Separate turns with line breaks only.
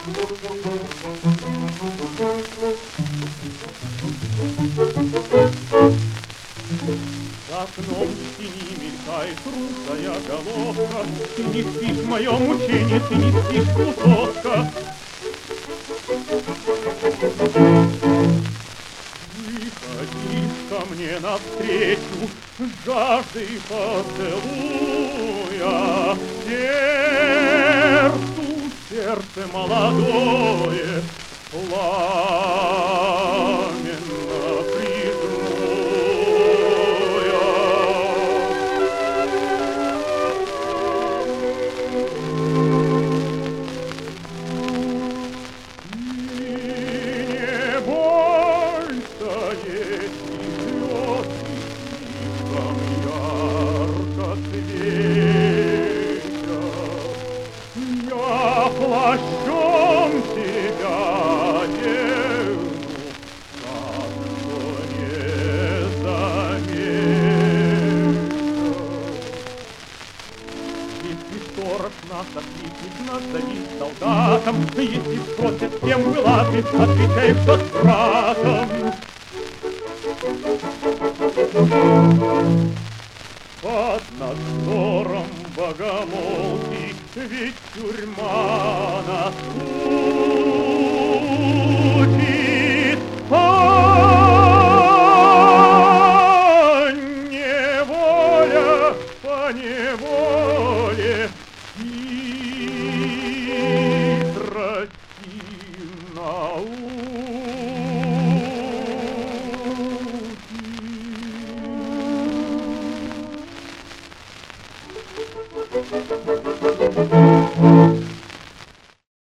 За окном в тени мелькает русая головка. Ты не спишь, мое мучение, ты не спишь, кусотка. Выходишь ко мне навстречу, с жаждой поцелуя. Сердце молодое, пламенно прижму я. И не бойся, если слезы слишком ярко светят. Я плащом тебя держу, так что не заметят. Если сторож нас окликнет, назови солдатом. Если спросят, кем была ты, отвечай, что с братом. Под надзором богомолки, ведь тюрьма нас